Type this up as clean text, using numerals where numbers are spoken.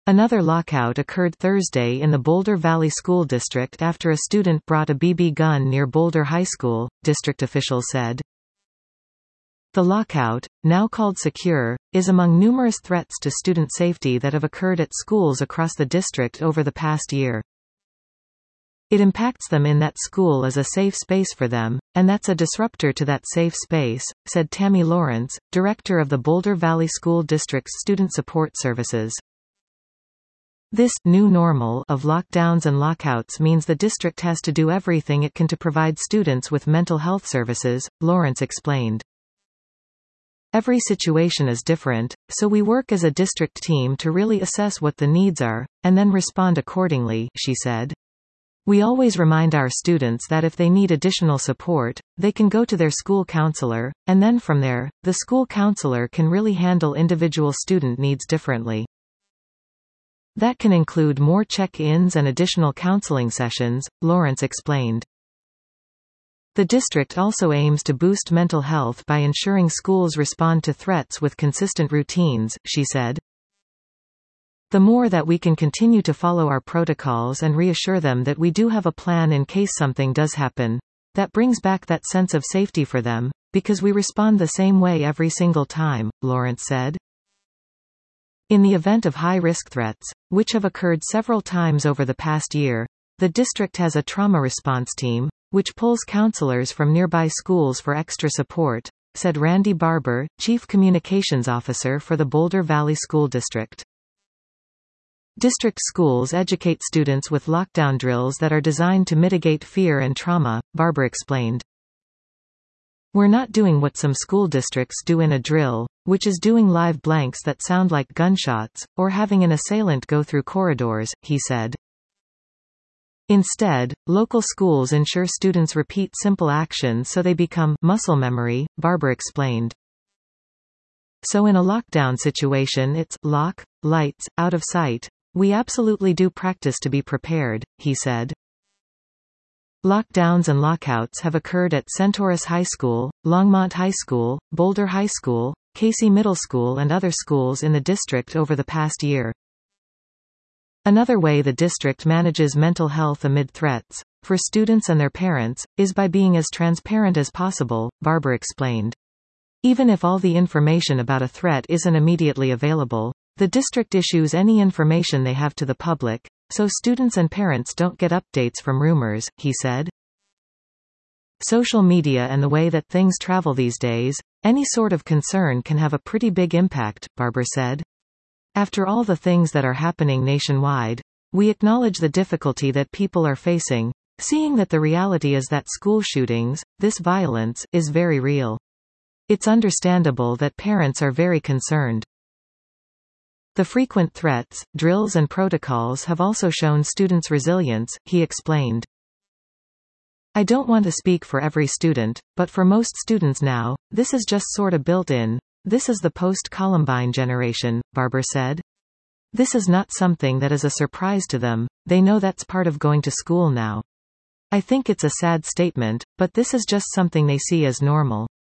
Another lockout occurred Thursday in the Boulder Valley School District after a student brought a BB gun near Boulder High School, district officials said. The lockout, now called Secure, is among numerous threats to student safety that have occurred at schools across the district over the past year. It impacts them in that school is a safe space for them, and that's a disruptor to that safe space, said Tammy Lawrence, director of the Boulder Valley School District's Student Support Services. This new normal of lockdowns and lockouts means the district has to do everything it can to provide students with mental health services, Lawrence explained. Every situation is different, so we work as a district team to really assess what the needs are, and then respond accordingly, she said. We always remind our students that if they need additional support, they can go to their school counselor, and then from there, the school counselor can really handle individual student needs differently. That can include more check-ins and additional counseling sessions, Lawrence explained. The district also aims to boost mental health by ensuring schools respond to threats with consistent routines, she said. The more that we can continue to follow our protocols and reassure them that we do have a plan in case something does happen, that brings back that sense of safety for them, because we respond the same way every single time, Lawrence said. In the event of high-risk threats, which have occurred several times over the past year, the district has a trauma response team, which pulls counselors from nearby schools for extra support, said Randy Barber, Chief Communications Officer for the Boulder Valley School District. District schools educate students with lockdown drills that are designed to mitigate fear and trauma, Barber explained. We're not doing what some school districts do in a drill, which is doing live blanks that sound like gunshots, or having an assailant go through corridors, he said. Instead, local schools ensure students repeat simple actions so they become muscle memory, Barber explained. So in a lockdown situation it's lock, lights, out of sight. We absolutely do practice to be prepared, he said. Lockdowns and lockouts have occurred at Centaurus High School, Longmont High School, Boulder High School, Casey Middle School and other schools in the district over the past year. Another way the district manages mental health amid threats, for students and their parents, is by being as transparent as possible, Barber explained. Even if all the information about a threat isn't immediately available, the district issues any information they have to the public, so students and parents don't get updates from rumors, he said. Social media and the way that things travel these days, any sort of concern can have a pretty big impact, Barber said. After all the things that are happening nationwide, we acknowledge the difficulty that people are facing, seeing that the reality is that school shootings, this violence, is very real. It's understandable that parents are very concerned. The frequent threats, drills and protocols have also shown students' resilience, he explained. I don't want to speak for every student, but for most students now, this is just sorta built in. This is the post-Columbine generation, Barber said. This is not something that is a surprise to them, they know that's part of going to school now. I think it's a sad statement, but this is just something they see as normal.